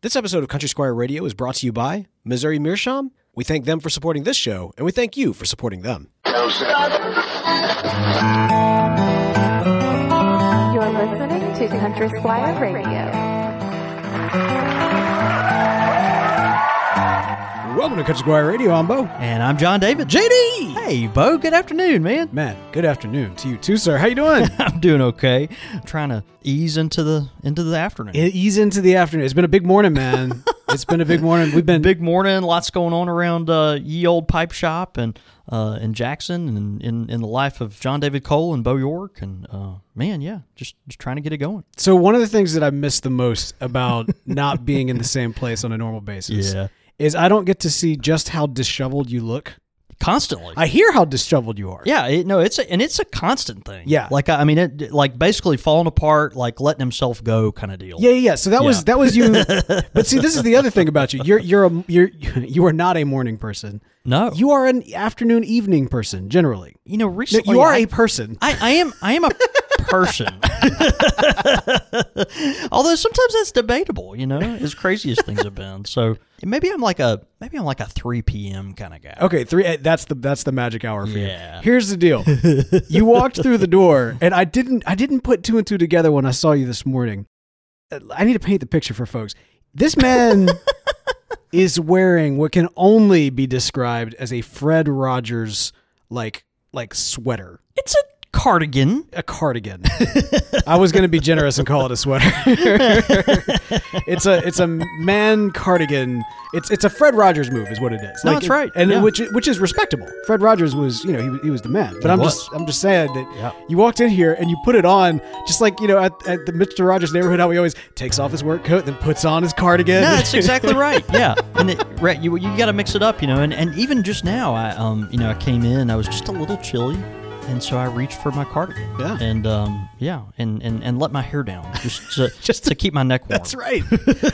This episode of Country Squire Radio is brought to you by Missouri Meerschaum. We thank them for supporting this show, and we thank you for supporting them. You're listening to Country Squire Radio. Welcome to Country Squire Radio. I'm Bo. And I'm John David. JD! Hey, Bo. Good afternoon, man. Man, good afternoon to you too, sir. How you doing? I'm doing okay. I'm trying to ease into the afternoon. Ease into the afternoon. It's been a big morning, man. It's been a big morning. We've been big morning. Lots going on around Ye Old Pipe Shop and in Jackson and in the life of John David Cole and Bo York. And man, yeah, just trying to get it going. So one of the things that I miss the most about not being in the same place on a normal basis is I don't get to see just how disheveled you look. Constantly. I hear how disheveled you are. Yeah, it's a constant thing. Yeah. Like, I mean, it like basically falling apart, like letting himself go kind of deal. Yeah. So that was you. But see, this is the other thing about you. You are not a morning person. No. You are an afternoon, evening person, generally. You know, recently... You are a person. I am a person. Although sometimes that's debatable, you know, as crazy as things have been. So maybe I'm like a 3 p.m. kind of guy. Okay, 3. That's the magic hour for you. Yeah. Here's the deal. You walked through the door, and I didn't put two and two together when I saw you this morning. I need to paint the picture for folks. This man is wearing what can only be described as a Fred Rogers like sweater. It's a cardigan. A cardigan. I was going to be generous and call it a sweater. It's a man cardigan. It's a Fred Rogers move, is what it is. No, that's right. And yeah. which is respectable. Fred Rogers was, he was the man. But I'm just saying that you walked in here and you put it on, just like at the Mr. Rogers neighborhood, how he always takes off his work coat, then puts on his cardigan. No, that's exactly right. Yeah, and you got to mix it up, and even just now, I came in, I was just a little chilly. And so I reached for my cardigan, and let my hair down just to keep my neck warm. That's right.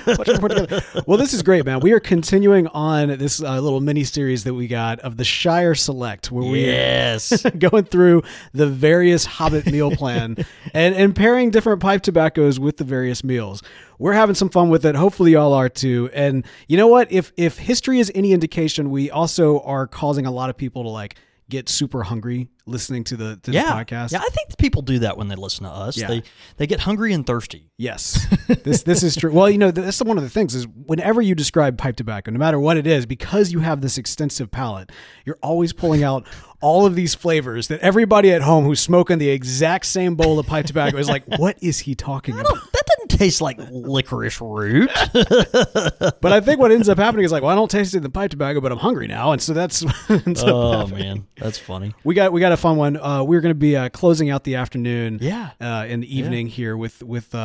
Well, this is great, man. We are continuing on this little mini series that we got of the Shire Select, where we are going through the various Hobbit meal plan and pairing different pipe tobaccos with the various meals. We're having some fun with it. Hopefully y'all are too. And you know what? If history is any indication, we also are causing a lot of people to get super hungry listening to the podcast. Yeah, I think people do that when they listen to us. Yeah. They get hungry and thirsty. Yes. This is true. Well, that's one of the things is whenever you describe pipe tobacco, no matter what it is, because you have this extensive palate, you're always pulling out all of these flavors that everybody at home who's smoking the exact same bowl of pipe tobacco is like, what is he talking about? That doesn't taste like licorice root. But I think what ends up happening is I don't taste the pipe tobacco, but I'm hungry now. And so that's man, that's funny. We got a fun one. We're going to be closing out the afternoon and the evening here with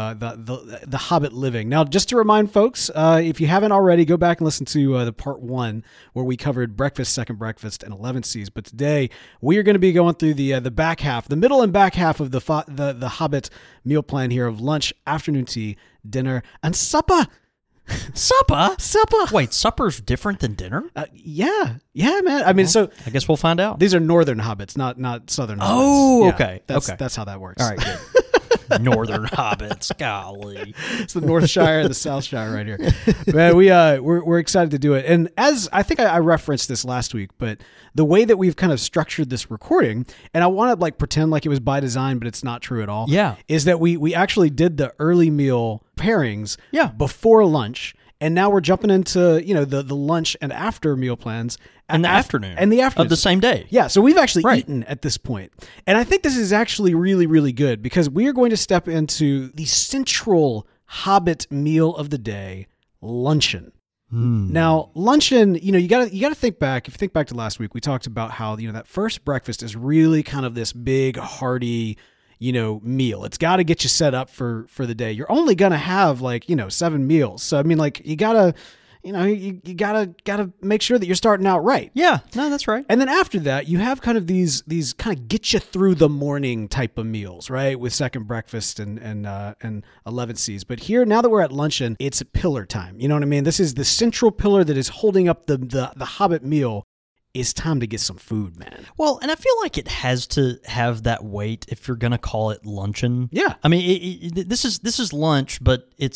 the Hobbit living. Now, just to remind folks, if you haven't already, go back and listen to the part 1 where we covered breakfast, second breakfast, and 11 C's. But today we are going to be going through the back half, the middle and back half of the Hobbit meal plan here of lunch, afternoon tea, dinner, and supper. Supper? Supper. Wait, supper's different than dinner? Yeah, man. I mean, so I guess we'll find out. These are northern hobbits, not southern hobbits. Oh, yeah, okay. That's how that works. All right, good. Northern hobbits, golly. It's the North Shire and the South Shire right here. Man, we're excited to do it. And as I think I referenced this last week, but the way that we've kind of structured this recording, and I want to pretend like it was by design, but it's not true at all. Yeah. Is that we actually did the early meal pairings before lunch. And now we're jumping into, the lunch and after meal plans. And the afternoon. And the afternoon. Of the same day. Yeah, so we've actually eaten at this point. And I think this is actually really, really good because we are going to step into the central Hobbit meal of the day, luncheon. Now, luncheon, you gotta think back. If you think back to last week, we talked about how, that first breakfast is really kind of this big, hearty, meal. It's got to get you set up for the day. You're only going to have 7 meals. So, I mean, you got to, you gotta make sure that you're starting out right. Yeah, no, that's right. And then after that, you have kind of these kind of get you through the morning type of meals, right? With second breakfast and 11 C's. But here, now that we're at luncheon, it's pillar time. You know what I mean? This is the central pillar that is holding up the Hobbit meal. It's time to get some food, man. Well, and I feel like it has to have that weight if you're going to call it luncheon. Yeah. I mean, this is lunch, but it's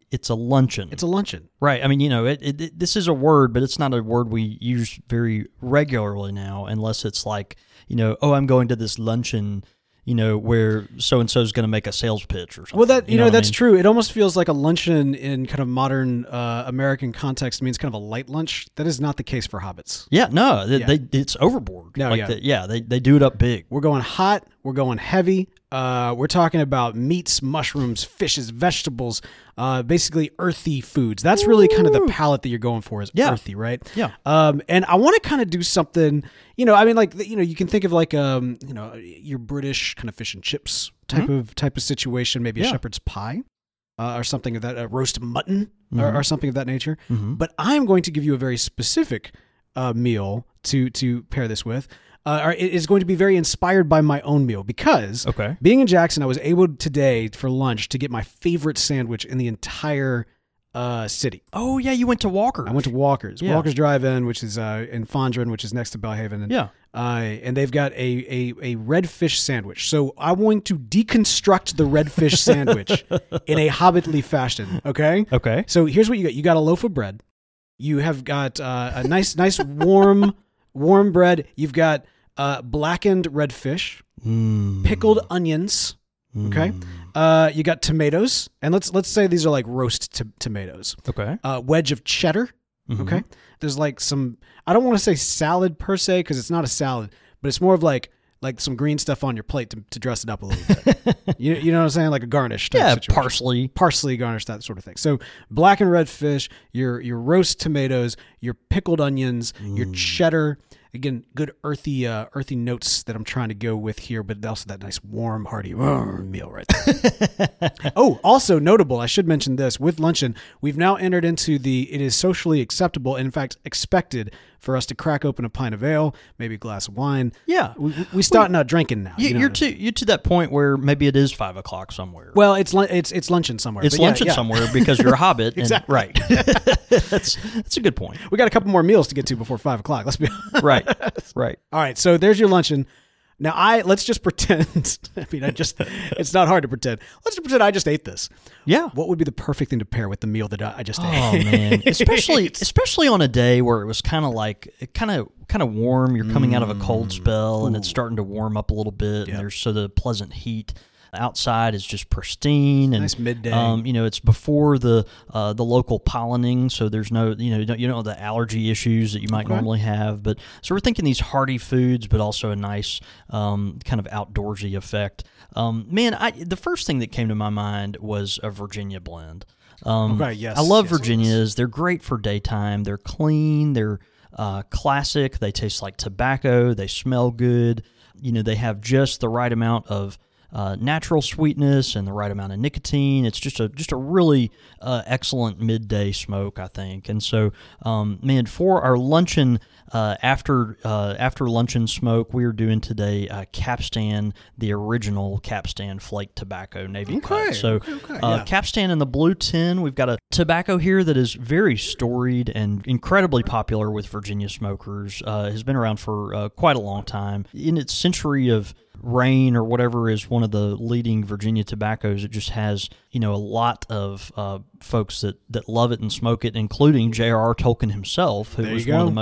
it's a luncheon. It's a luncheon. Right. I mean, this is a word, but it's not a word we use very regularly now, unless it's like, oh, I'm going to this luncheon, where so-and-so is going to make a sales pitch or something. Well, that's what I mean? true. It almost feels like a luncheon in kind of modern American context means kind of a light lunch. That is not the case for hobbits. Yeah, no, it's overboard. No, they do it up big. We're going hot. We're going heavy. We're talking about meats, mushrooms, fishes, vegetables, basically earthy foods. That's really kind of the palate that you're going for is earthy, right? Yeah. And I want to kind of do something, you can think of like, your British kind of fish and chips type of situation, maybe a shepherd's pie. Or something of that, roast mutton or something of that nature. But I'm going to give you a very specific meal to pair this with. It is going to be very inspired by my own meal because being in Jackson, I was able today for lunch to get my favorite sandwich in the entire city. Oh, yeah, you went to Walker's. I went to Walker's. Yeah. Walker's Drive-In, which is in Fondren, which is next to Belhaven. And, and they've got a red fish sandwich. So I'm going to deconstruct the red fish sandwich in a Hobbitly fashion, okay? Okay. So here's what you got. You got a loaf of bread. You have got a nice warm bread. You've got blackened red fish, pickled onions. Okay. You got tomatoes, and let's say these are like roast tomatoes. Okay. Wedge of cheddar. Okay. There's like some, I don't want to say salad per se because it's not a salad, but it's more of like some green stuff on your plate to dress it up a little bit. you know what I'm saying? Like a garnish type situation. Parsley garnish, that sort of thing. So black and red fish, your roast tomatoes, your pickled onions, your cheddar. Again, good earthy notes that I'm trying to go with here, but also that nice warm, hearty meal right there. Oh, also notable, I should mention this, with luncheon, we've now entered into it is socially acceptable, and in fact expected for us to crack open a pint of ale, maybe a glass of wine. Yeah. We start not drinking now. You're to that point where maybe it is 5 o'clock somewhere. Well, it's luncheon somewhere. It's luncheon somewhere because you're a hobbit. Exactly. Right. That's a good point. We got a couple more meals to get to before 5 o'clock. Let's be right. All right. So there's your luncheon. Now let's just pretend. It's not hard to pretend. Let's just pretend I just ate this. Yeah. What would be the perfect thing to pair with the meal that I just ate? Oh man, especially on a day where it was kind of warm. You're coming out of a cold spell, and it's starting to warm up a little bit, and there's the pleasant heat. Outside is just pristine, and nice midday. It's before the local pollinating, so there's no the allergy issues that you might normally have. But so we're thinking these hearty foods, but also a nice kind of outdoorsy effect. The first thing that came to my mind was a Virginia blend. Yes, I love Virginias. They're great for daytime. They're clean. They're classic. They taste like tobacco. They smell good. They have just the right amount of natural sweetness and the right amount of nicotine. It's just a really excellent midday smoke, I think. And so, for our luncheon, after luncheon smoke, we are doing today Capstan, the original Capstan flake tobacco Navy cut. So, Capstan in the blue tin. We've got a tobacco here that is very storied and incredibly popular with Virginia smokers. Has been around for quite a long time. In its century of Reign or whatever is one of the leading Virginia tobaccos. It just has, a lot of folks that love it and smoke it, including J.R.R. Tolkien himself, who was one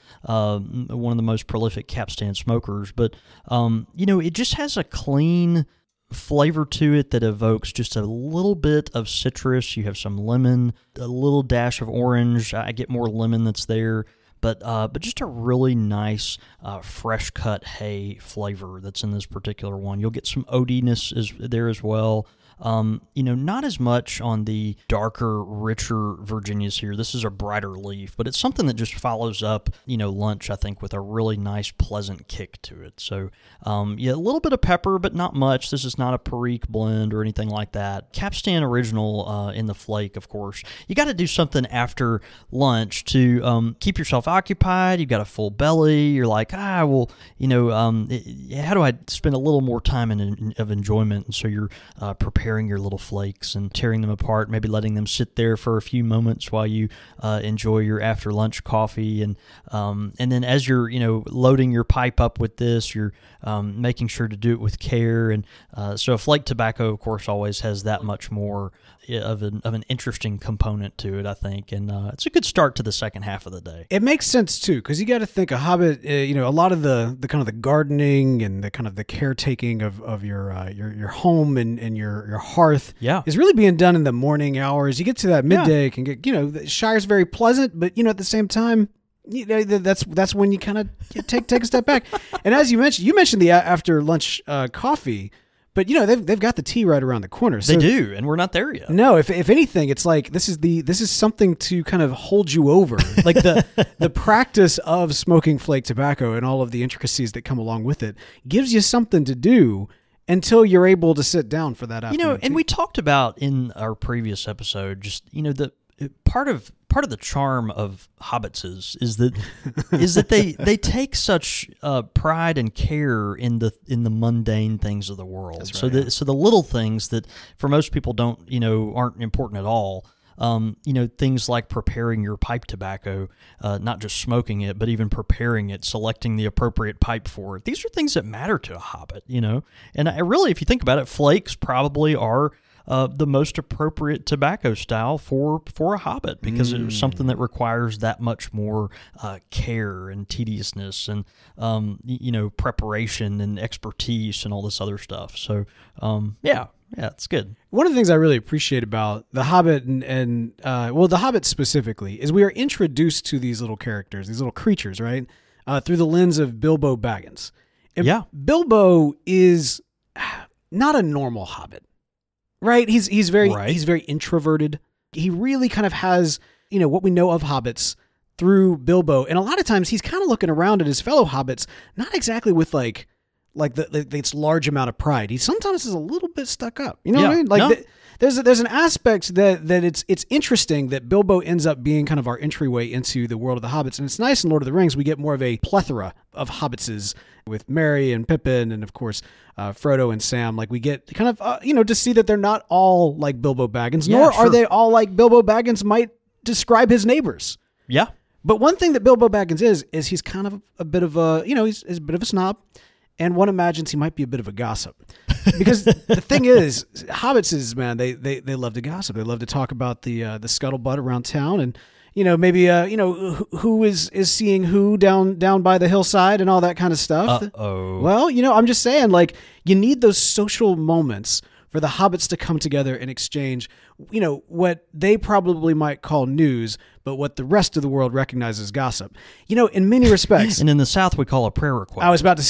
of the most prolific Capstan smokers. But it just has a clean flavor to it that evokes just a little bit of citrus. You have some lemon, a little dash of orange. I get more lemon that's there. But just a really nice fresh cut hay flavor that's in this particular one. You'll get some oatiness there as well. Not as much on the darker, richer Virginias here. This is a brighter leaf, but it's something that just follows up, lunch, I think, with a really nice, pleasant kick to it. So, a little bit of pepper, but not much. This is not a Perique blend or anything like that. Capstan Original in the flake, of course. You got to do something after lunch to keep yourself occupied. You've got a full belly. You're like, how do I spend a little more time of enjoyment? And so you're prepared preparing your little flakes and tearing them apart, maybe letting them sit there for a few moments while you enjoy your after lunch coffee, and then as you're loading your pipe up with this, you're making sure to do it with care, and so a flake tobacco, of course, always has that much more of an interesting component to it, I think, and it's a good start to the second half of the day. It makes sense too, because you got to think a Hobbit. A lot of the kind of the gardening and the kind of the caretaking of your home and your hearth is really being done in the morning hours. You get to that midday, it can get the Shire's very pleasant, but at the same time, that's when you kind of take a step back. And as you mentioned the after lunch coffee. But they've got the tea right around the corner. So, they do, and we're not there yet. No, if anything, it's like this is something to kind of hold you over, like the practice of smoking flake tobacco and all of the intricacies that come along with it gives you something to do until you're able to sit down for that afternoon. And we talked about in our previous episode, just the part of the charm of hobbits is that they take such pride and care in the mundane things of the world. That's right, So the little things that for most people aren't important at all. Things like preparing your pipe tobacco, not just smoking it, but even preparing it, selecting the appropriate pipe for it. These are things that matter to a hobbit, And I really, if you think about it, flakes probably are the most appropriate tobacco style for a hobbit, because it's something that requires that much more care and tediousness and preparation and expertise and all this other stuff. So it's good. One of the things I really appreciate about The Hobbit and The Hobbit specifically is we are introduced to these little characters, these little creatures, right, through the lens of Bilbo Baggins. And Bilbo is not a normal hobbit. Right, he's very introverted. He really kind of has what we know of hobbits through Bilbo, and a lot of times he's kind of looking around at his fellow hobbits, not exactly with like this large amount of pride. He sometimes is a little bit stuck up. You know what I mean? Like there's an aspect that it's interesting that Bilbo ends up being kind of our entryway into the world of the hobbits, and it's nice in Lord of the Rings we get more of a plethora of hobbitses with Merry and Pippin and of course Frodo and Sam. Like we get kind of to see that they're not all like Bilbo Baggins, nor are they all like Bilbo Baggins might describe his neighbors. Yeah. But one thing that Bilbo Baggins is he's kind of a bit of a he's a bit of a snob. And one imagines he might be a bit of a gossip, because the thing is, hobbits is, man, they love to gossip. They love to talk about the scuttlebutt around town, and maybe who is seeing who down by the hillside and all that kind of stuff. Well, I'm just saying, like, you need those social moments for the hobbits to come together and exchange, what they probably might call news, but what the rest of the world recognizes as gossip. In many respects. And in the South, we call a prayer request. I was about to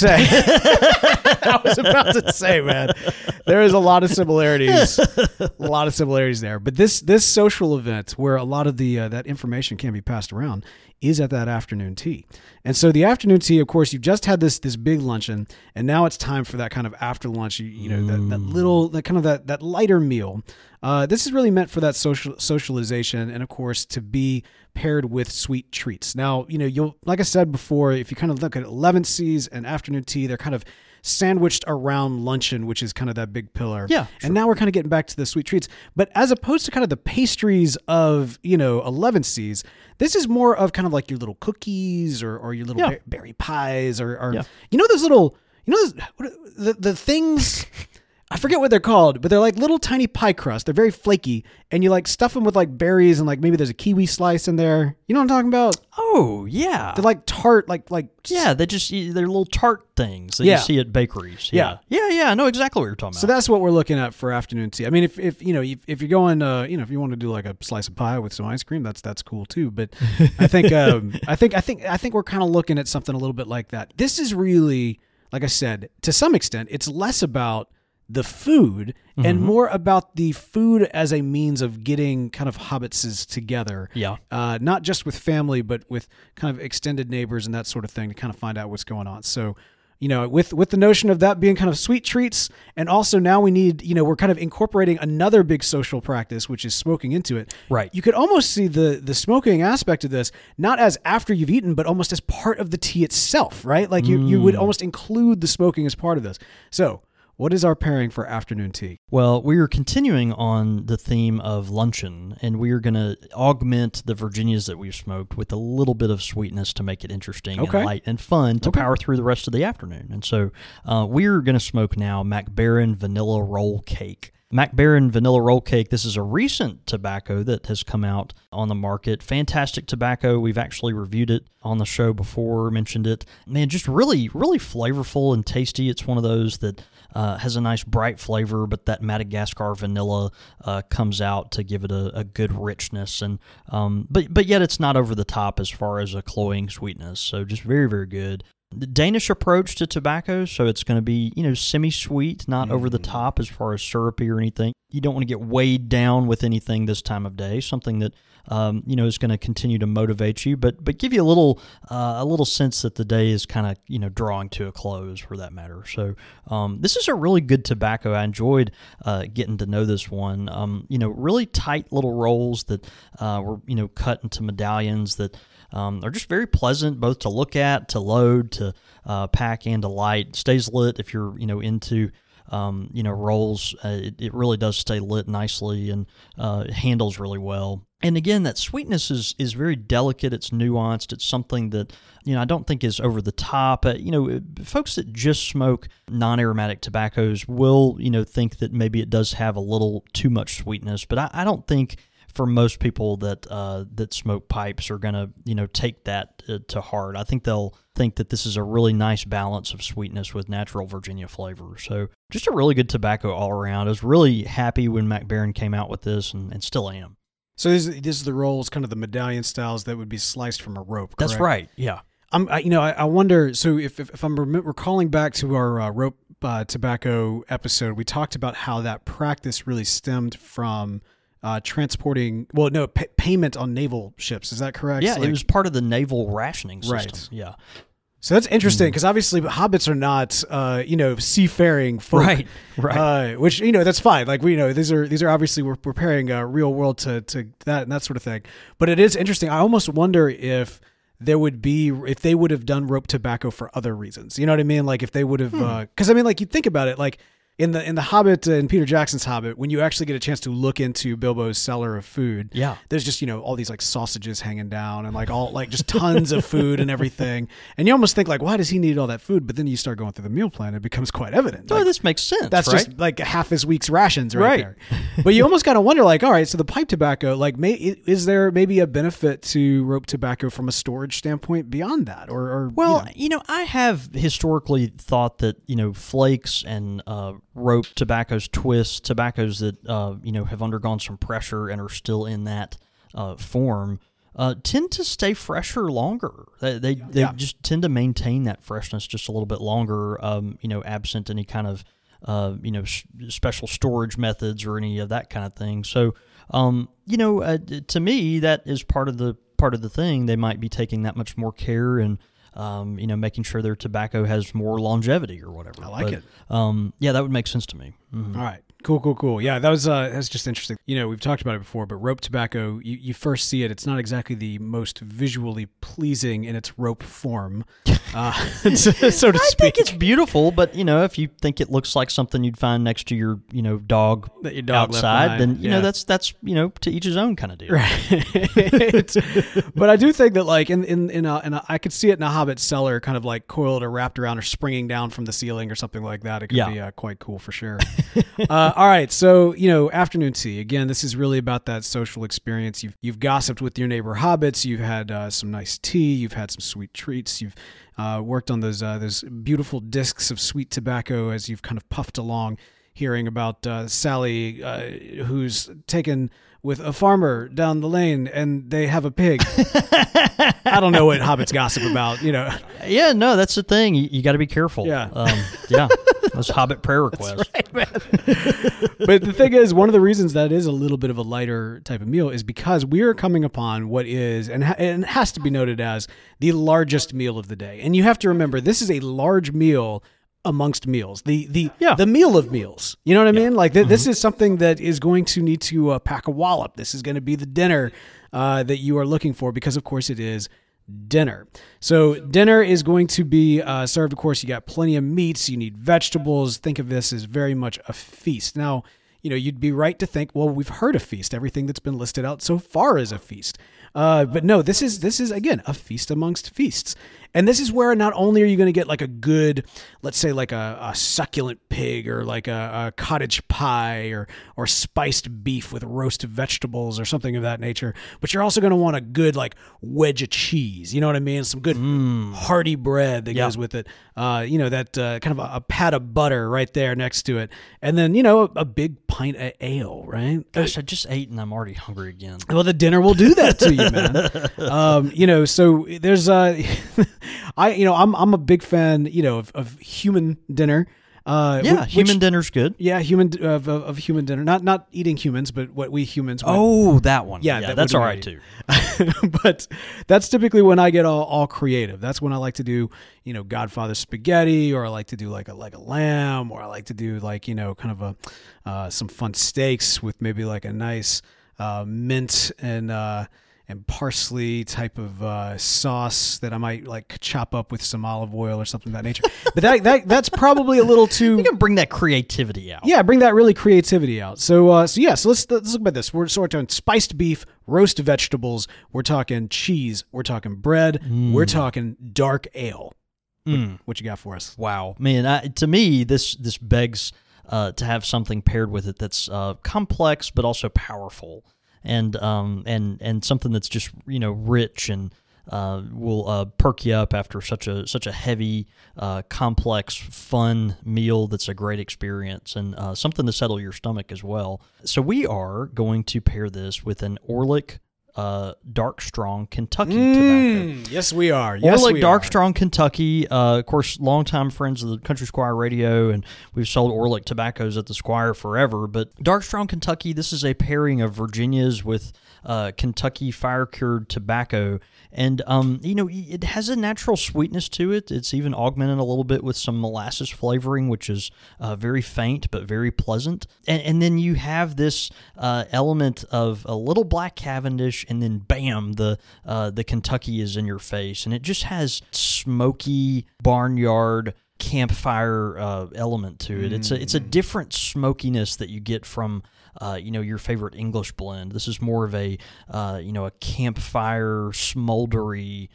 say, man, there is a lot of similarities there. But this social event where a lot of that information can be passed around is at that afternoon tea. And so the afternoon tea, of course, you've just had this big luncheon, and now it's time for that kind of after lunch, that lighter meal. This is really meant for that socialization, and of course to be paired with sweet treats. Now, you'll, like I said before, if you kind of look at 11th Seas and afternoon tea, they're kind of sandwiched around luncheon, which is kind of that big pillar. Yeah. Sure. And now we're kind of getting back to the sweet treats. But as opposed to kind of the pastries of, 11th Seas, this is more of kind of like your little cookies or your little berry pies or those little, the things... I forget what they're called, but they're like little tiny pie crust. They're very flaky, and you like stuff them with like berries and like maybe there's a kiwi slice in there. You know what I'm talking about? Oh yeah, they're like tart, they're little tart things that you see at bakeries. Yeah. I know exactly what you're talking about. So that's what we're looking at for afternoon tea. I mean, if you're going, if you want to do like a slice of pie with some ice cream, that's cool too. But I think we're kind of looking at something a little bit like that. This is really, like I said, to some extent, it's less about the food and more about the food as a means of getting kind of hobbitses together. Yeah. Not just with family, but with kind of extended neighbors and that sort of thing to kind of find out what's going on. So, with the notion of that being kind of sweet treats, and also now we need, we're kind of incorporating another big social practice, which is smoking into it. Right. You could almost see the smoking aspect of this, not as after you've eaten, but almost as part of the tea itself, right? Like you would almost include the smoking as part of this. So, What is our pairing for afternoon tea? Well, we are continuing on the theme of luncheon, and we are going to augment the Virginias that we've smoked with a little bit of sweetness to make it interesting and light and fun to power through the rest of the afternoon. And so we're going to smoke now Mac Baren Vanilla Roll Cake. Mac Baren Vanilla Roll Cake, this is a recent tobacco that has come out on the market. Fantastic tobacco. We've actually reviewed it on the show before, mentioned it. Man, just really, really flavorful and tasty. It's one of those that has a nice bright flavor, but that Madagascar vanilla comes out to give it a good richness. And but yet it's not over the top as far as a cloying sweetness. So just very, very good. The Danish approach to tobacco, so it's going to be, semi-sweet, not over the top as far as syrupy or anything. You don't want to get weighed down with anything this time of day, something that, is going to continue to motivate you, but give you a little sense that the day is kind of, drawing to a close for that matter. So this is a really good tobacco. I enjoyed getting to know this one. Really tight little rolls that were, cut into medallions that are just very pleasant both to look at, to load, to pack, and to light. Stays lit if you're, into rolls. It really does stay lit nicely and handles really well. And again, that sweetness is very delicate. It's nuanced. It's something that, I don't think is over the top. Folks that just smoke non-aromatic tobaccos will, think that maybe it does have a little too much sweetness. But I don't think for most people that smoke pipes are going to, take that to heart. I think they'll think that this is a really nice balance of sweetness with natural Virginia flavor. So just a really good tobacco all around. I was really happy when Mac Baren came out with this and still am. So this is the rolls, kind of the medallion styles that would be sliced from a rope, correct? That's right, yeah. I wonder, so if I'm recalling back to our rope tobacco episode, we talked about how that practice really stemmed from transporting, payment on naval ships. Is that correct? Yeah, it was part of the naval rationing system. Right. Yeah. So that's interesting because obviously hobbits are not, seafaring folk. Right. Which, that's fine. Like, these are obviously we're preparing real world to that and that sort of thing. But it is interesting. I almost wonder if they would have done rope tobacco for other reasons. You know what I mean? Like if they would have, because you think about it, like in the Hobbit and Peter Jackson's Hobbit, when you actually get a chance to look into Bilbo's cellar of food, there's just all these like sausages hanging down and like all like just tons of food and everything, and you almost think like, why does he need all that food? But then you start going through the meal plan, it becomes quite evident. Like, this makes sense. That's right? just like half his week's rations right there. But you almost kind of wonder, like, all right, so the pipe tobacco, like, is there maybe a benefit to rope tobacco from a storage standpoint beyond that, or I have historically thought that flakes and rope tobaccos, twists, tobaccos that have undergone some pressure and are still in that form tend to stay fresher longer. They just tend to maintain that freshness just a little bit longer, absent any kind of special storage methods or any of that kind of thing. So to me that is part of the thing. They might be taking that much more care and making sure their tobacco has more longevity or whatever. I like it. That would make sense to me. Mm-hmm. All right. Cool. Yeah, that's just interesting. We've talked about it before, but rope tobacco, you first see it. It's not exactly the most visually pleasing in its rope form, so to speak. I think it's beautiful, but if you think it looks like something you'd find next to your dog that your dog outside, then that's to each his own kind of deal. Right. But I do think that like in I could see it in a Hobbit cellar, kind of like coiled or wrapped around or springing down from the ceiling or something like that. It could be quite cool for sure. All right, so afternoon tea. Again, this is really about that social experience. You've gossiped with your neighbor hobbits. You've had some nice tea. You've had some sweet treats. You've worked on those beautiful discs of sweet tobacco as you've kind of puffed along, hearing about Sally, who's taken with a farmer down the lane and they have a pig. I don't know what hobbits gossip about, Yeah, no, that's the thing. You got to be careful. Yeah. Those hobbit prayer requests. That's right, man. But the thing is, one of the reasons that is a little bit of a lighter type of meal is because we are coming upon what is, and it has to be noted as, the largest meal of the day. And you have to remember, this is a large meal amongst meals, the meal of meals. You know what I mean? Like this is something that is going to need to pack a wallop. This is going to be the dinner that you are looking for because, of course, it is dinner. So dinner is going to be served. Of course, you got plenty of meats. You need vegetables. Think of this as very much a feast. Now, you'd be right to think, well, we've heard of feast. Everything that's been listed out so far is a feast. But no, this is again a feast amongst feasts. And this is where not only are you going to get like a good, let's say like a succulent pig or like a cottage pie or spiced beef with roasted vegetables or something of that nature, but you're also going to want a good like wedge of cheese. You know what I mean? Some good hearty bread that goes with it. That kind of a pat of butter right there next to it. And then, a big pint of ale, right? Gosh, I just ate and I'm already hungry again. Well, the dinner will do that to you, man. So there's I'm a big fan, of human dinner. Human dinner's good. Yeah, of human dinner. Not eating humans, but what we humans. That one. Yeah, that's all right too. But that's typically when I get all creative. That's when I like to do, Godfather spaghetti, or I like to do like a lamb, or I like to do like kind of some fun steaks with maybe like a nice mint and parsley type of sauce that I might like chop up with some olive oil or something of that nature. But that's probably a little too. You can bring that creativity out. Yeah, bring that really creativity out. So let's look at this. We're talking spiced beef, roast vegetables. We're talking cheese. We're talking bread. We're talking dark ale. What you got for us? Wow, man! To me, this begs to have something paired with it that's complex but also powerful. And something that's just rich and will perk you up after such a heavy, complex, fun meal that's a great experience, and something to settle your stomach as well. So we are going to pair this with an Orlik Dark Strong Kentucky tobacco. Yes, we are. Orlik Dark Strong Kentucky. Of course, longtime friends of the Country Squire Radio, and we've sold Orlik tobaccos at the Squire forever. But Dark Strong Kentucky, this is a pairing of Virginia's with Kentucky fire cured tobacco, and it has a natural sweetness to it. It's even augmented a little bit with some molasses flavoring, which is very faint but very pleasant. And then you have this element of a little black Cavendish, and then bam, the Kentucky is in your face, and it just has smoky barnyard campfire element to it. It's a different smokiness that you get from your favorite English blend. This is more of a campfire smoldery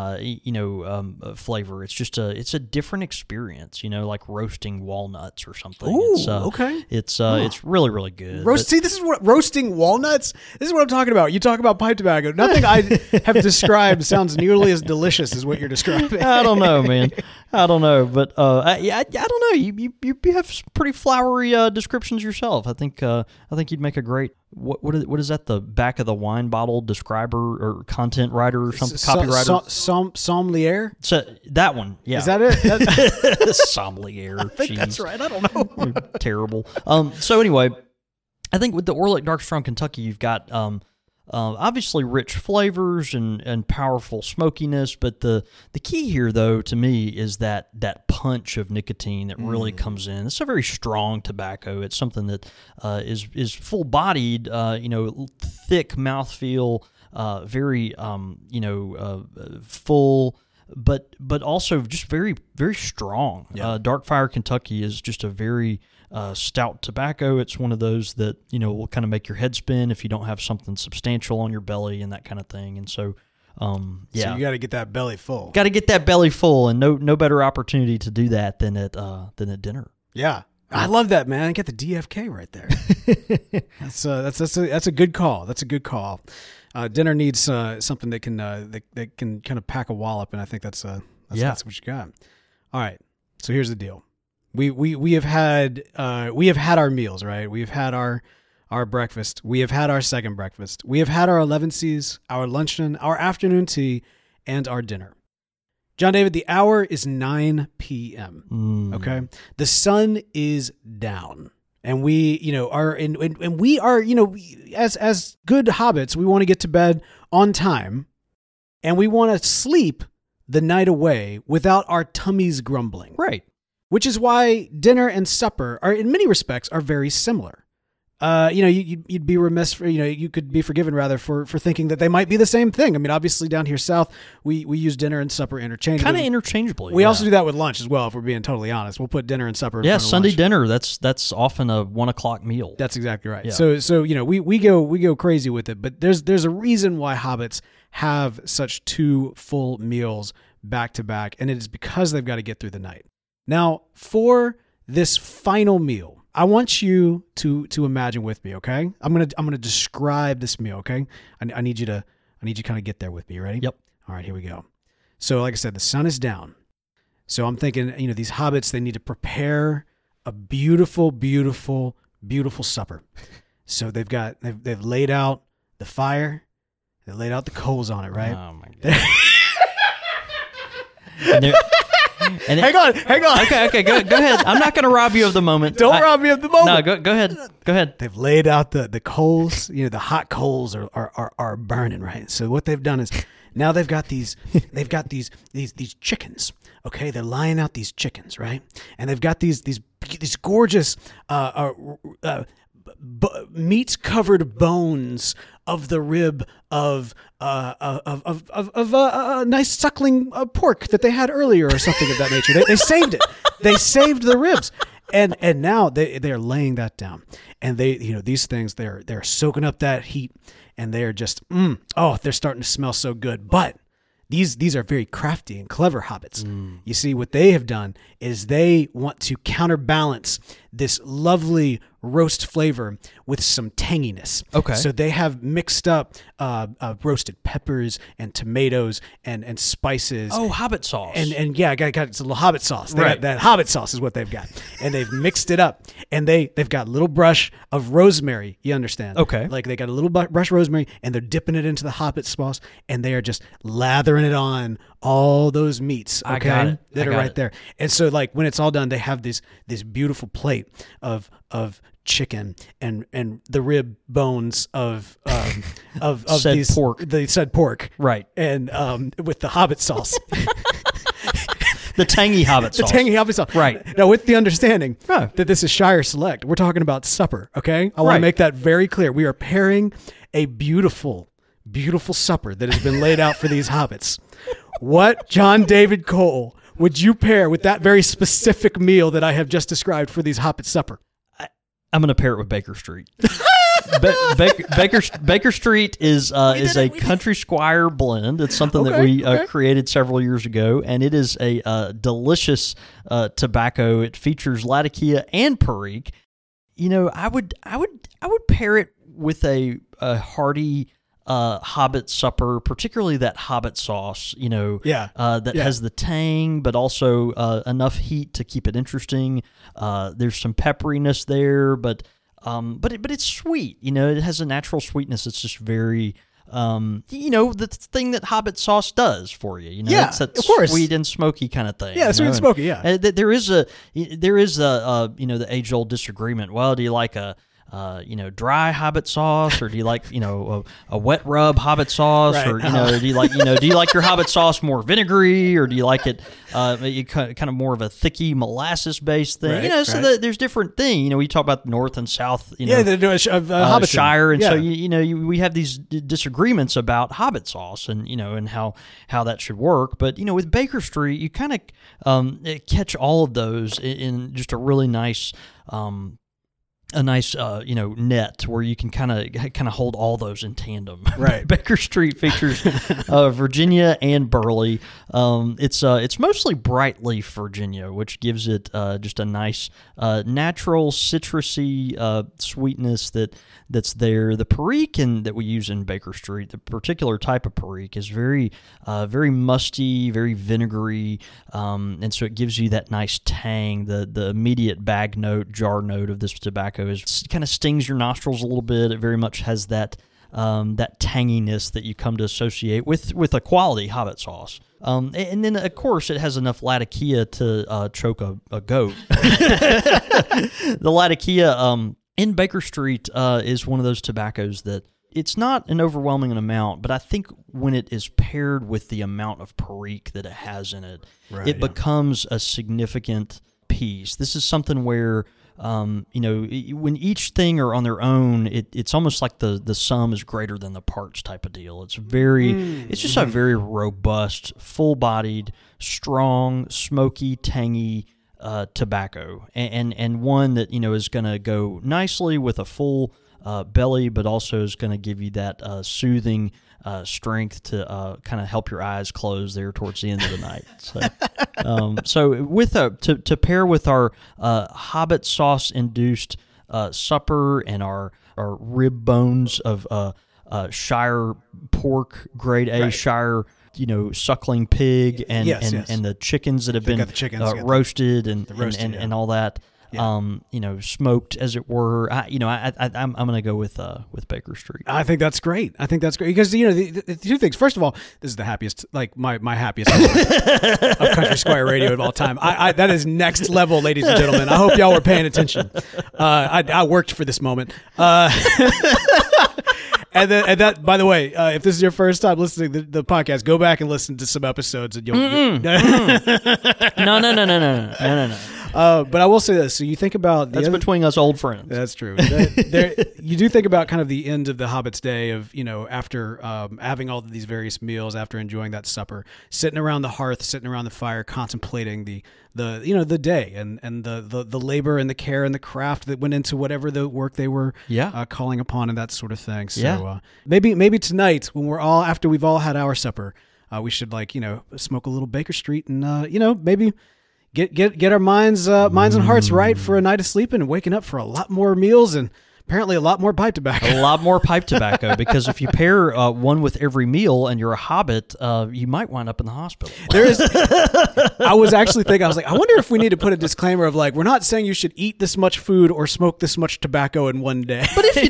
flavor. It's just it's a different experience. Like roasting walnuts or something. Ooh, okay. It's really, really good. See, this is what roasting walnuts. This is what I'm talking about. You talk about pipe tobacco. Nothing I have described sounds nearly as delicious as what you're describing. I don't know, man. I don't know, but I don't know. You have some pretty flowery descriptions yourself. I think you'd make a great what is that, the back of the wine bottle describer or content writer or something, copywriter? Sommelier? So that one, yeah. Is that it? Sommelier. I think that's right. I don't know. Terrible. So anyway, I think with the Orlik Dark Strong Kentucky, you've got obviously rich flavors and powerful smokiness, but the key here, though, to me, is that punch of nicotine that really comes in. It's a very strong tobacco. It's something that is full-bodied, thick mouthfeel, very full, but also just very, very strong. Yeah. Dark Fire Kentucky is just a very stout tobacco. It's one of those that will kind of make your head spin if you don't have something substantial on your belly and that kind of thing. And so, So you got to get that belly full. Got to get that belly full, and no better opportunity to do that than at dinner. Yeah. I love that, man. Get the DFK right there. That's a good call. That's a good call. Dinner needs something that can kind of pack a wallop, and I think that's what you got. All right. So here's the deal. We have had our meals, right? We've had our breakfast. We have had our second breakfast. We have had our 11Cs, our luncheon, our afternoon tea, and our dinner. John David, the hour is 9 p.m. Okay, the sun is down, and we are and we are as good hobbits, we want to get to bed on time, and we want to sleep the night away without our tummies grumbling. Right. Which is why dinner and supper are, in many respects, are very similar. you'd be remiss for, you could be forgiven rather for thinking that they might be the same thing. I mean, obviously down here south, we use dinner and supper interchangeably. Kind of interchangeably. We also do that with lunch as well, if we're being totally honest. We'll put dinner and supper in front of Sunday lunch. dinner, that's often a 1 o'clock meal. That's exactly right. Yeah. So we go crazy with it, but there's a reason why hobbits have such 2 full meals back to back, and it is because they've got to get through the night. Now, for this final meal, I want you to imagine with me, okay? I'm gonna describe this meal, okay? I need you to kind of get there with me. You ready? Yep. All right, here we go. So, like I said, the sun is down. So I'm thinking, these hobbits, they need to prepare a beautiful, beautiful, beautiful supper. So they've laid out the fire, they laid out the coals on it, right? Oh my god. Hang on. Okay, go ahead. I'm not going to rob you of the moment. Don't rob me of the moment. No, go ahead. They've laid out the coals. The hot coals are burning, right? So what they've done is now they've got these chickens. Okay, they're lying out these chickens, right? And they've got these gorgeous meat covered bones of the rib of a nice suckling pork that they had earlier or something of that nature. They saved it. They saved the ribs, and now they're laying that down. And these things they're soaking up that heat, and they're just they're starting to smell so good. But these are very crafty and clever hobbits. You see, what they have done is they want to counterbalance this lovely roast flavor with some tanginess. Okay. So they have mixed up roasted peppers and tomatoes and spices. Oh, hobbit sauce. And yeah, got it's a little hobbit sauce. They Right. got that hobbit sauce is what they've got. And they've mixed it up. And they've got a little brush of rosemary, you understand? Okay. Like they got a little brush of rosemary, and they're dipping it into the hobbit sauce, and they are just lathering it on all those meats, okay, I got it. that are right there. And so like when it's all done, they have this beautiful plate of chicken and the rib bones of Said these pork. the said pork, Right. and with the hobbit sauce. The tangy hobbit sauce. The tangy hobbit sauce. Right. Now, with the understanding Oh. that this is Shire Select, we're talking about supper, okay? I want Right. to make that very clear. We are pairing a beautiful, beautiful supper that has been laid out for these hobbits. What, John David Cole, would you pair with that very specific meal that I have just described for these hobbit supper? I'm going to pair it with Baker Street. Baker Street is a country squire blend. It's something that we created several years ago, and it is a delicious tobacco. It features Latakia and Perique. I would pair it with a hearty Hobbit supper, particularly that Hobbit sauce. That has the tang, but also enough heat to keep it interesting. There's some pepperiness there, but it's sweet. It has a natural sweetness. It's just very, the thing that Hobbit sauce does for you. It's that of course. sweet and smoky kind of thing. Yeah, sweet and smoky. Yeah, there is the age old disagreement. Well, do you like a dry Hobbit sauce, or do you like, a wet rub Hobbit sauce, right. or do you like your Hobbit sauce more vinegary, or do you like it kind of more of a thicky molasses based thing? Right, So there's different things. We talk about north and south. Hobbit Shire, and so we have these disagreements about Hobbit sauce and how that should work. But with Baker Street, you kind of catch all of those in just a really nice. Net where you can kind of hold all those in tandem. Right. Baker Street features Virginia and Burley. It's mostly bright leaf Virginia, which gives it just a nice natural citrusy sweetness that's there. The Perique that we use in Baker Street, the particular type of Perique, is very musty, very vinegary, and so it gives you that nice tang. The immediate bag note, jar note of this tobacco kind of stings your nostrils a little bit. It very much has that tanginess that you come to associate with a quality Hobbit sauce. And then, of course, it has enough Latakia to choke a goat. The Latakia in Baker Street is one of those tobaccos that it's not an overwhelming amount, but I think when it is paired with the amount of Perique that it has in it, it becomes a significant piece. This is something where when each thing are on their own, it's almost like the sum is greater than the parts type of deal. It's it's just a very robust, full-bodied, strong, smoky, tangy tobacco, and one that is going to go nicely with a full belly, but also is going to give you that soothing strength to kind of help your eyes close there towards the end of the night. So with to pair with our Hobbit sauce induced supper and our rib bones of Shire pork, grade A Shire, suckling pig, and the chickens that have been roasted and all that. Yeah. Smoked, as it were. I'm going to go with Baker Street. I think that's great. Because the two things. First of all, this is the happiest, like my happiest of Country Squire Radio of all time. That is next level, ladies and gentlemen. I hope y'all were paying attention. I worked for this moment. And that, by the way, if this is your first time listening to the podcast, go back and listen to some episodes, and you'll. No. But I will say this: so you think about that's between us old friends. That's true. You do think about kind of the end of the Hobbit's day of after having all of these various meals, after enjoying that supper, sitting around the hearth, sitting around the fire, contemplating the day and the labor and the care and the craft that went into whatever the work they were calling upon and that sort of thing. So maybe tonight when after we've all had our supper, we should smoke a little Baker Street and maybe get our minds and hearts right for a night of sleeping and waking up for a lot more meals and apparently a lot more pipe tobacco. A lot more pipe tobacco, because if you pair one with every meal and you're a hobbit, you might wind up in the hospital. I was actually thinking, I was like, I wonder if we need to put a disclaimer of we're not saying you should eat this much food or smoke this much tobacco in one day. But if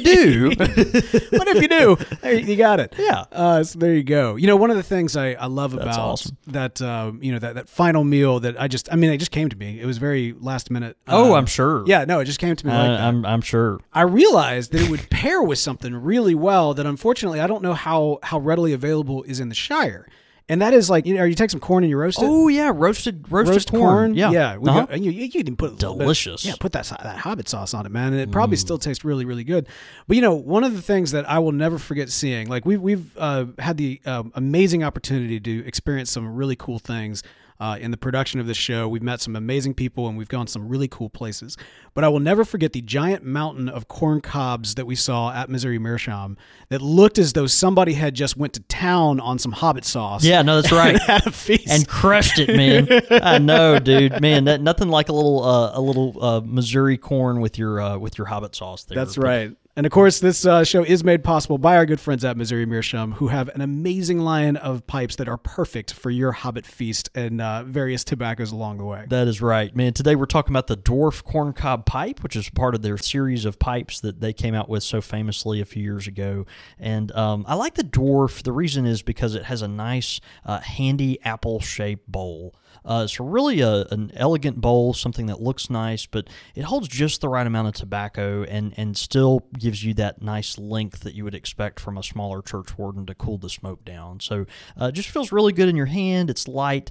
you do, you got it. Yeah. So there you go. One of the things I love about awesome. that, that final meal that it just came to me. It was very last minute. I'm sure. Yeah, no, it just came to me like that. I'm sure. I realized that it would pair with something really well that unfortunately I don't know how readily available is in the Shire. And that is you take some corn and you roast it. Oh yeah, roasted corn. Yeah. You can put delicious. Put that Hobbit sauce on it, man, and it probably still tastes really, really good. But one of the things that I will never forget seeing, we've had the amazing opportunity to experience some really cool things. In the production of this show, we've met some amazing people and we've gone some really cool places. But I will never forget the giant mountain of corn cobs that we saw at Missouri Meerschaum that looked as though somebody had just went to town on some Hobbit sauce. Yeah, no, that's right. And had a feast and crushed it, man. I know, dude. Man, nothing like a little Missouri corn with your Hobbit sauce there. That's right. And of course, this show is made possible by our good friends at Missouri Meerschaum, who have an amazing line of pipes that are perfect for your Hobbit feast and various tobaccos along the way. That is right, man. Today we're talking about the Dwarf Corncob Pipe, which is part of their series of pipes that they came out with so famously a few years ago. And I like the Dwarf. The reason is because it has a nice, handy apple-shaped bowl. It's really an elegant bowl, something that looks nice, but it holds just the right amount of tobacco and still gives you that nice length that you would expect from a smaller church warden to cool the smoke down. So it just feels really good in your hand. It's light.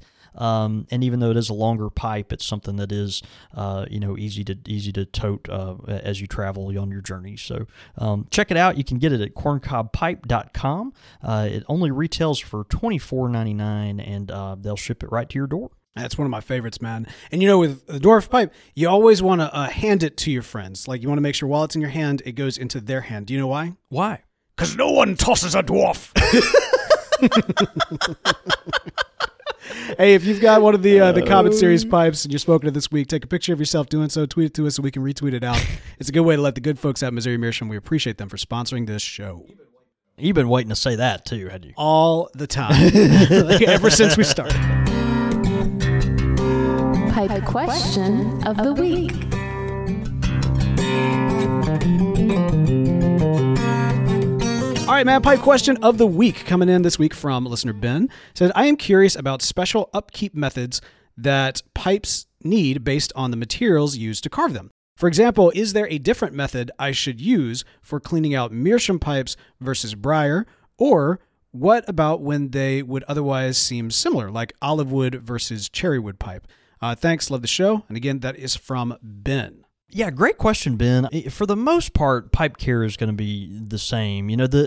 And even though it is a longer pipe, it's something that is, easy to tote as you travel on your journey. So check it out. You can get it at corncobpipe.com. It only retails for $24.99, and they'll ship it right to your door. That's one of my favorites, man. And with the dwarf pipe, you always want to hand it to your friends. You want to make sure while it's in your hand, it goes into their hand. Do you know why? Why? Because no one tosses a dwarf. Hey, if you've got one of the Comet Series pipes and you're smoking it this week, take a picture of yourself doing so, tweet it to us so we can retweet it out. It's a good way to let the good folks at Missouri Meerschaum. We appreciate them for sponsoring this show. You've been waiting to say that too, had you? All the time. Ever since we started. Pipe question of the week. All right, man, pipe question of the week coming in this week from listener Ben. Says, I am curious about special upkeep methods that pipes need based on the materials used to carve them. For example, is there a different method I should use for cleaning out meerschaum pipes versus briar? Or what about when they would otherwise seem similar, like olive wood versus cherry wood pipe? Thanks, love the show. And again, that is from Ben. Yeah, great question, Ben. For the most part, pipe care is going to be the same.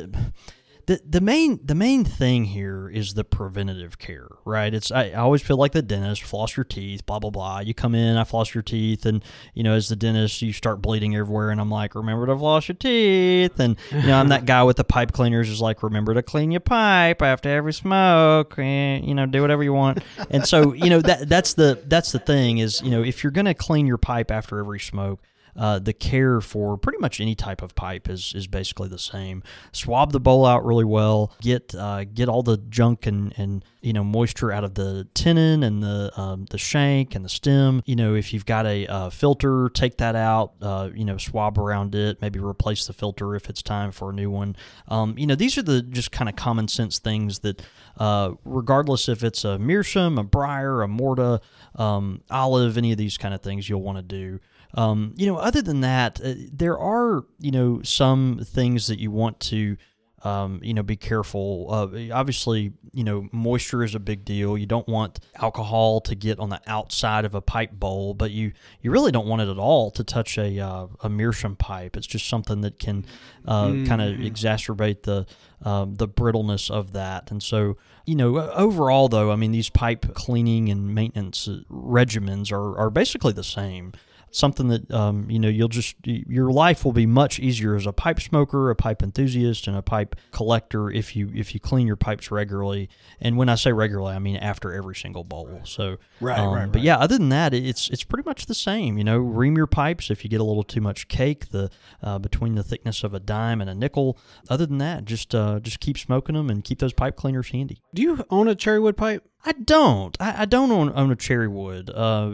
The main thing here is the preventative care, right? I always feel like the dentist, floss your teeth, blah blah blah. You come in, I floss your teeth, and as the dentist, you start bleeding everywhere, and I'm like, remember to floss your teeth, and I'm that guy with the pipe cleaners, is like, remember to clean your pipe after every smoke, and do whatever you want. And so that's the thing is if you're gonna clean your pipe after every smoke. The care for pretty much any type of pipe is basically the same. Swab the bowl out really well. Get all the junk and moisture out of the tenon and the shank and the stem. If you've got a filter, take that out. Swab around it. Maybe replace the filter if it's time for a new one. These are the just kind of common sense things that, regardless if it's a meerschaum, a briar, a morta, olive, any of these kind of things you'll want to do. Other than that, there are, some things that you want to, be careful. Obviously, moisture is a big deal. You don't want alcohol to get on the outside of a pipe bowl, but you really don't want it at all to touch a meerschaum pipe. It's just something that can kind of exacerbate the brittleness of that. And so, overall, though, I mean, these pipe cleaning and maintenance regimens are basically the same. Something that your life will be much easier as a pipe smoker, a pipe enthusiast, and a pipe collector if you clean your pipes regularly. And when I say regularly, I mean after every single bowl. So right. But yeah, other than that, it's pretty much the same. Ream your pipes if you get a little too much cake between the thickness of a dime and a nickel. Other than that, just keep smoking them and keep those pipe cleaners handy. Do you own a cherry wood pipe? I don't. I don't own a cherry wood.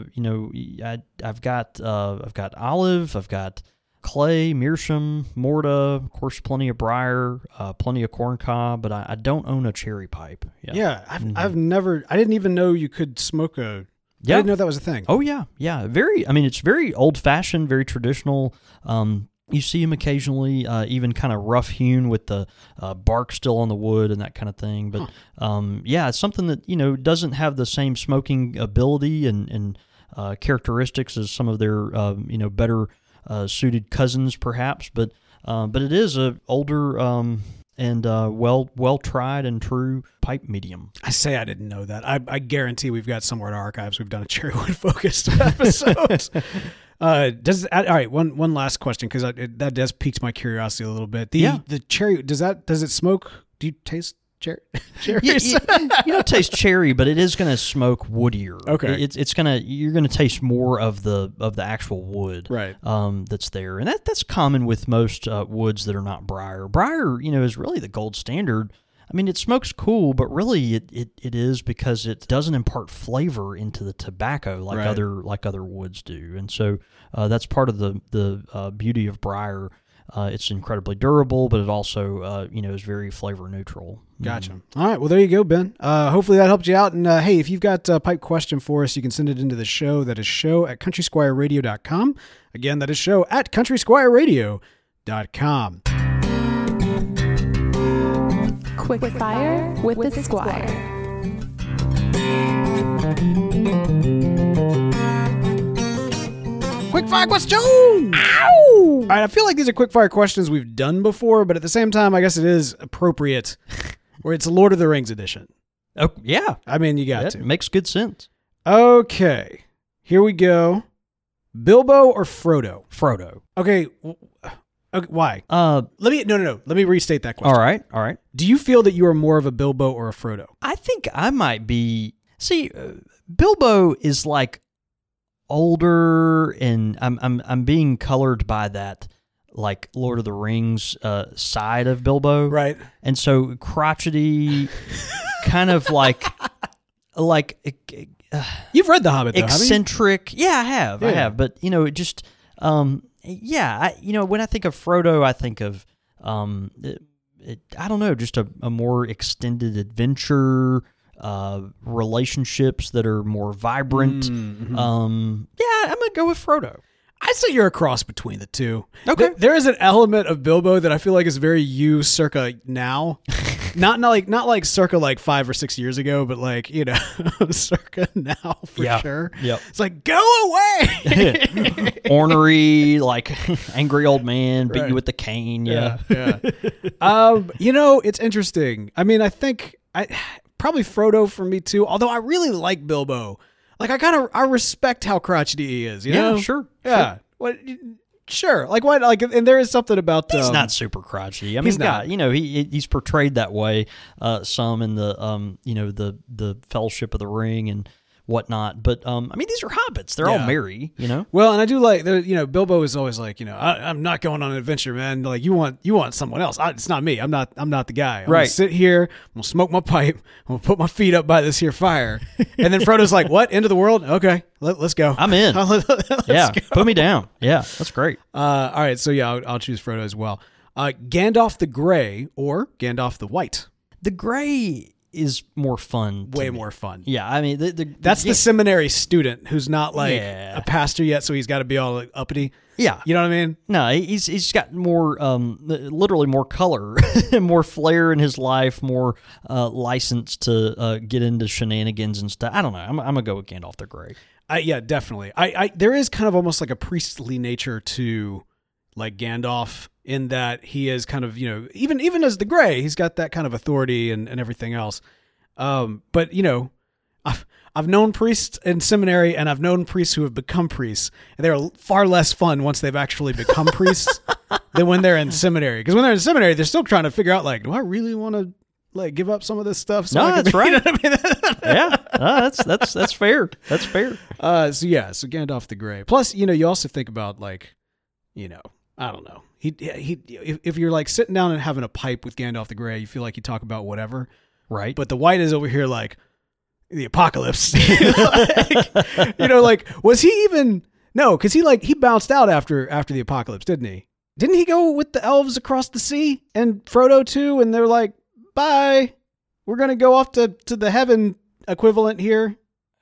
I've got olive. I've got clay, meerschaum, morta. Of course, plenty of briar, plenty of corncob. But I don't own a cherry pipe. Yeah. I've never. I didn't even know you could smoke a. Yeah. I didn't know that was a thing. Oh yeah. It's very old fashioned, very traditional. You see them occasionally, even kind of rough hewn with the bark still on the wood and that kind of thing. But it's something that doesn't have the same smoking ability and characteristics as some of their better suited cousins, perhaps. But it is a older and well tried and true pipe medium. I say I didn't know that. I guarantee we've got somewhere in our archives we've done a cherry wood focused episode. All right, one last question, because that does pique my curiosity a little bit. The cherry, does it smoke? Do you taste cherries? You don't taste cherry, but it is going to smoke woodier. Okay, you're gonna taste more of the actual wood, right? That's there, and that's common with most woods that are not briar. Briar, is really the gold standard. I mean, it smokes cool, but really it is because it doesn't impart flavor into the tobacco like other woods do, and so that's part of the beauty of briar. It's incredibly durable, but it also is very flavor neutral. Gotcha. All right, well there you go, Ben. Hopefully that helped you out. And hey, if you've got a pipe question for us, you can send it into the show. That is show@countrysquireradio.com. Again, that is show@countrysquireradio.com. Quick Fire with the Squire. Quick fire question! Ow! All right, I feel like these are quick fire questions we've done before, but at the same time, I guess it is appropriate. Where it's Lord of the Rings edition. Oh, yeah. I mean, you got to. Makes good sense. Okay, here we go. Bilbo or Frodo? Frodo. Okay, why? Let me restate that question. All right. Do you feel that you are more of a Bilbo or a Frodo? I think I might be. See, Bilbo is like older, and I'm being colored by that, like Lord of the Rings side of Bilbo, right? And so crotchety, kind of like you've read The Hobbit, though, eccentric. haven't you? Yeah, I have. But it just when I think of Frodo, I think of I don't know, just a more extended adventure. Relationships that are more vibrant. Mm-hmm. I'm gonna go with Frodo. I'd say you're a cross between the two. Okay. There is an element of Bilbo that I feel like is very you circa now. not like circa like 5 or 6 years ago, but like, you know, circa now for sure. Yep. It's like, go away. Ornery, like angry old man, beat you with the cane. Yeah. You know, it's interesting. I mean, I think probably Frodo for me too, although I really like Bilbo. Like I respect how crotchety he is, you know? Sure. Yeah. Sure. What? Sure. Like what? Like, and there is something about he's not super crotchety. I mean, he's not. You know, he's portrayed that way some in the you know, the Fellowship of the Ring and whatnot. But I mean, these are hobbits. They're all merry, you know. Well, and I do like, you know, Bilbo is always like, you know, I'm not going on an adventure, man. Like you want someone else. It's not me. I'm not the guy. I'm gonna sit here. I'm gonna smoke my pipe. I'm gonna put my feet up by this here fire. And then Frodo's like, what? End of the world? Okay, let's go. I'm in. Let's go. Put me down. Yeah, that's great. All right, so yeah, I'll choose Frodo as well. Gandalf the Grey or Gandalf the White. The Grey is more fun. Way more fun. Yeah, I mean, that's the seminary student who's not like a pastor yet, so he's got to be all like, uppity. Yeah, you know what I mean? No, he's got more, literally more color, more flair in his life, more license to get into shenanigans and stuff. I don't know. I'm gonna go with Gandalf the Grey. Yeah, definitely. There is kind of almost like a priestly nature to like Gandalf in that he is kind of, you know, even as the Grey, he's got that kind of authority and everything else. But you know, I've known priests in seminary and I've known priests who have become priests, and they're far less fun once they've actually become priests than when they're in seminary. Because when they're in seminary, they're still trying to figure out like, do I really want to like give up some of this stuff? So that's right. You know what I mean? Yeah, that's fair. That's fair. So Gandalf the Grey. Plus, you know, you also think about like, you know, I don't know. If you're like sitting down and having a pipe with Gandalf the Grey, you feel like you talk about whatever, right? But the White is over here like the apocalypse. Like, you know, like was he even? No, because he bounced out after the apocalypse, didn't he? Didn't he go with the elves across the sea and Frodo too? And they're like, bye, we're gonna go off to the heaven equivalent here.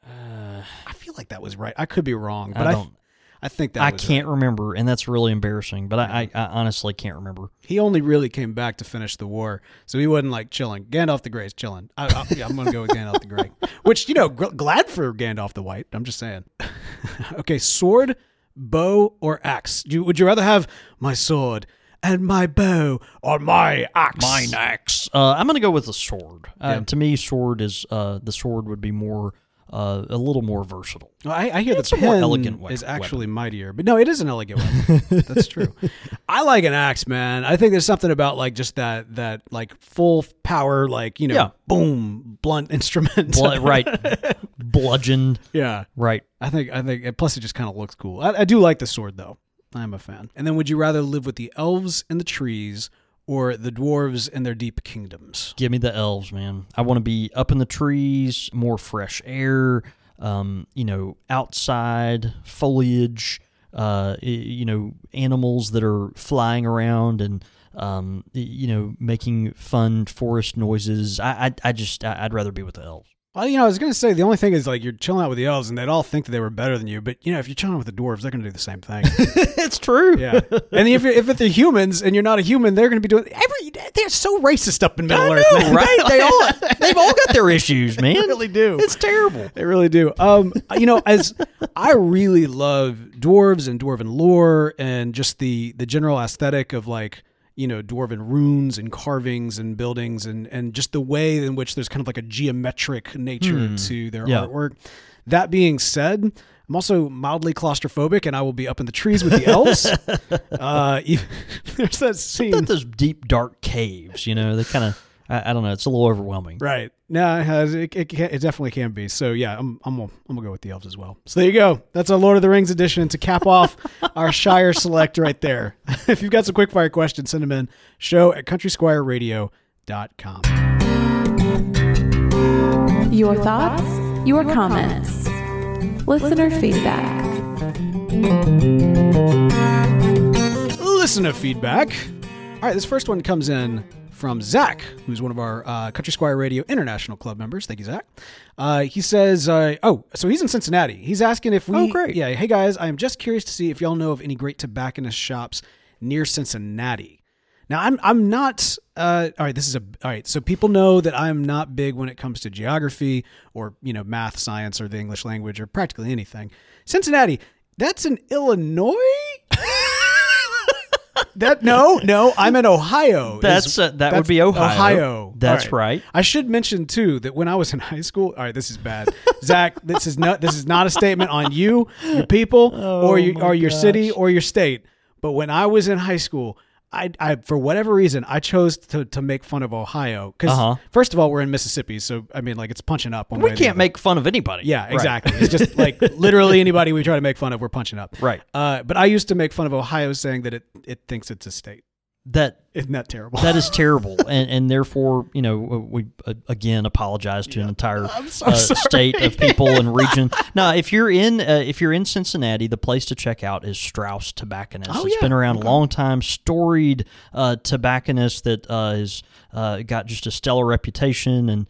I feel like that was right. I could be wrong, but I think that I can't remember, and that's really embarrassing, but I honestly can't remember. He only really came back to finish the war, so he wasn't like chilling. Gandalf the Grey's chilling. I'm going to go with Gandalf the Grey, which, you know, glad for Gandalf the White. I'm just saying. Okay, sword, bow, or axe? Would you rather have my sword and my bow or my axe? Mine axe. I'm going to go with the sword. To me, the sword would be more... a little more versattle. Well, I hear the pen elegant is actually mightier, but no, it is an elegant weapon. That's true. I like an axe, man. I think there's something about like just that like full power, like, you know, boom, blunt instrument, right? Bludgeoned. Yeah, right. I think. Plus, it just kind of looks cool. I do like the sword though. I'm a fan. And then, would you rather live with the elves in the trees or the dwarves in their deep kingdoms? Give me the elves, man. I want to be up in the trees, more fresh air, you know, outside, foliage, you know, animals that are flying around and, you know, making fun forest noises. I'd rather be with the elves. Well, you know, I was going to say, the only thing is, like, you're chilling out with the elves, and they'd all think that they were better than you. But, you know, if you're chilling with the dwarves, they're going to do the same thing. It's true. Yeah. And if they're humans, and you're not a human, they're going to be doing... They're so racist up in Middle Earth, man. Right? They've all got their issues, man. They really do. It's terrible. They really do. You know, as I really love dwarves and dwarven lore and just the general aesthetic of, like, you know, dwarven runes and carvings and buildings and just the way in which there's kind of like a geometric nature to their artwork. That being said, I'm also mildly claustrophobic, and I will be up in the trees with the elves. There's that scene. What about those deep, dark caves? You know, they kind of, I don't know, it's a little overwhelming. Right. No, it definitely can be. So yeah, I'm gonna go with the elves as well. So there you go. That's our Lord of the Rings edition to cap off our Shire Select right there. If you've got some quickfire questions, send them in. show@countrysquireradio.com. Your thoughts, your comments, listener feedback. Listener feedback. All right, this first one comes in from Zach, who's one of our Country Squire Radio International Club members. Thank you, Zach. He says, so he's in Cincinnati. He's asking if we... Oh, great. Yeah, hey, guys, I am just curious to see if y'all know of any great tobacconist shops near Cincinnati. Now, I'm not. All right, all right. So people know that I'm not big when it comes to geography or math, science, or the English language, or practically anything. Cincinnati, that's in Illinois. No, I'm in Ohio. That's would be Ohio. Ohio. That's right. I should mention too that when I was in high school. All right, this is bad, Zach. This is not a statement on you, your people, or your city or your state. But when I was in high school, I for whatever reason I chose to make fun of Ohio because first of all we're in Mississippi, so I mean like it's punching up. We can't make fun of anybody. Yeah, exactly. Right. It's just like literally anybody we try to make fun of, we're punching up. Right. But I used to make fun of Ohio, saying that it thinks it's a state. Isn't that terrible? That is terrible, and therefore, we again apologize to an entire state of people and region. Now, if you're in Cincinnati, the place to check out is Strauss Tobacconist. It's been around a long time, storied tobacconist that has got just a stellar reputation, and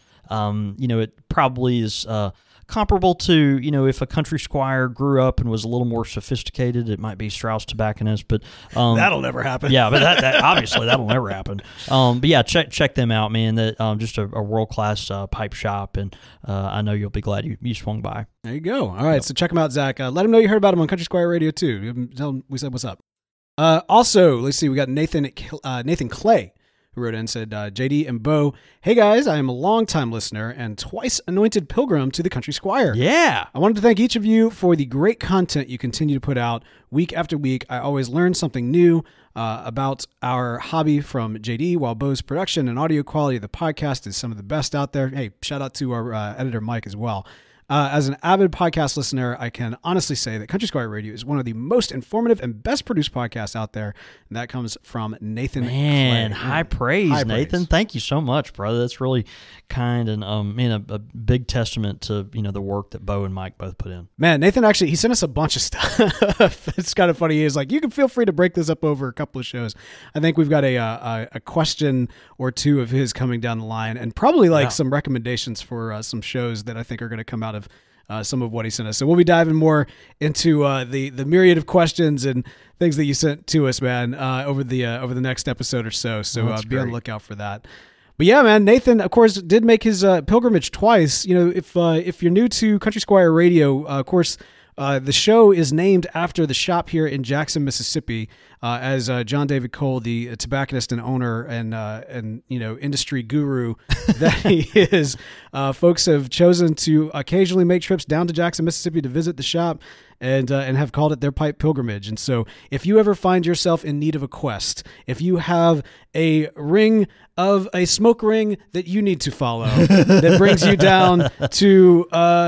it probably is. Comparable to, if a country squire grew up and was a little more sophisticated, it might be Strauss Tobacconist, but that'll never happen. Yeah, but that obviously that'll never happen. But yeah, check them out, man. That just a world-class pipe shop, and I know you'll be glad you swung by. There you go. All right, so check them out, Zach. Let them know you heard about them on Country Squire Radio too. Tell them we said what's up. Also, let's see, we got Nathan Clay, who wrote in and said, JD and Bo, hey guys, I am a longtime listener and twice anointed pilgrim to the Country Squire. Yeah. I wanted to thank each of you for the great content you continue to put out week after week. I always learn something new about our hobby from JD, while Bo's production and audio quality of the podcast is some of the best out there. Hey, shout out to our editor, Mike, as well. As an avid podcast listener, I can honestly say that Country Squire Radio is one of the most informative and best produced podcasts out there. And that comes from Nathan Clay. High praise, Nathan. Thank you so much, brother. That's really kind and a big testament to the work that Bo and Mike both put in. Man, Nathan actually, he sent us a bunch of stuff. It's kind of funny. He is like, you can feel free to break this up over a couple of shows. I think we've got a question or two of his coming down the line, and probably some recommendations for some shows that I think are going to come out of some of what he sent us. So we'll be diving more into the myriad of questions and things that you sent to us, man, over the next episode or so. So be on the lookout for that. But yeah, man, Nathan, of course, did make his pilgrimage twice. If you're new to Country Squire Radio, of course, the show is named after the shop here in Jackson, Mississippi, as John David Cole, the tobacconist and owner and industry guru that he is. Folks have chosen to occasionally make trips down to Jackson, Mississippi to visit the shop and have called it their pipe pilgrimage. And so if you ever find yourself in need of a quest, if you have a smoke ring that you need to follow that brings you down to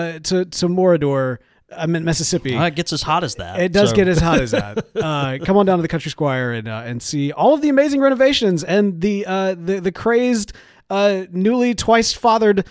Morador, I'm in Mississippi. It gets as hot as that. It does get as hot as that. Come on down to the Country Squire and see all of the amazing renovations and the crazed, newly twice fathered.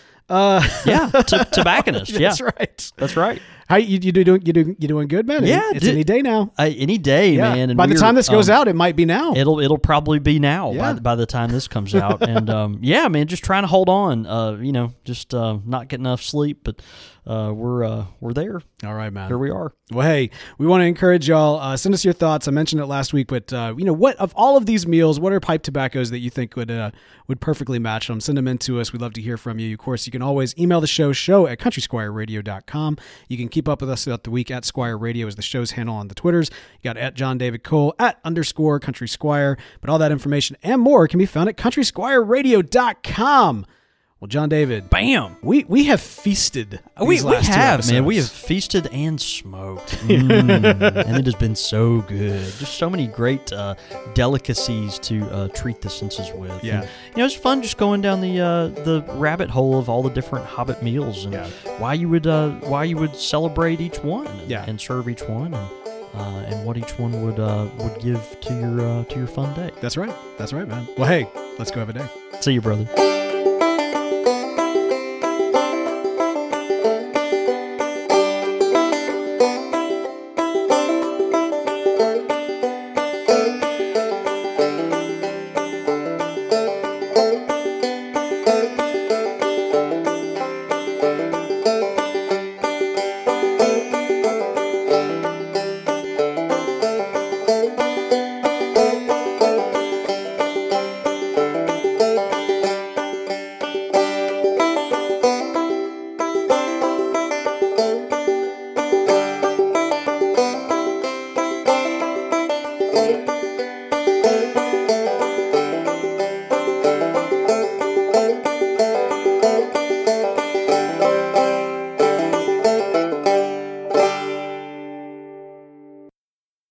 Tobacconist. Yeah, that's right. That's right. How you doing good, man? Yeah, it's any day now. Any day, man. And by the time this goes out, it might be now. It'll probably be now by the time this comes out. And man, just trying to hold on. Just not getting enough sleep, but we're there. All right, man. Here we are. Well, hey, we want to encourage y'all. Send us your thoughts. I mentioned it last week, but what of all of these meals, what are pipe tobaccos that you think would perfectly match them? Send them in to us. We'd love to hear from you. Of course, you can always email the show at countrysquireradio.com. You can keep up with us throughout the week at Squire Radio is the show's handle on the Twitters. You got at John David Cole, at _Country Squire. But all that information and more can be found at countrysquireradio.com. Well, John David, bam! We have feasted. We have, man. We have feasted and smoked, and it has been so good. Just so many great delicacies to treat the senses with. Yeah, and, it's fun just going down the rabbit hole of all the different Hobbit meals and why you would celebrate each one and serve each one and what each one would give to your fun day. That's right, man. Well, hey, let's go have a day. See you, brother.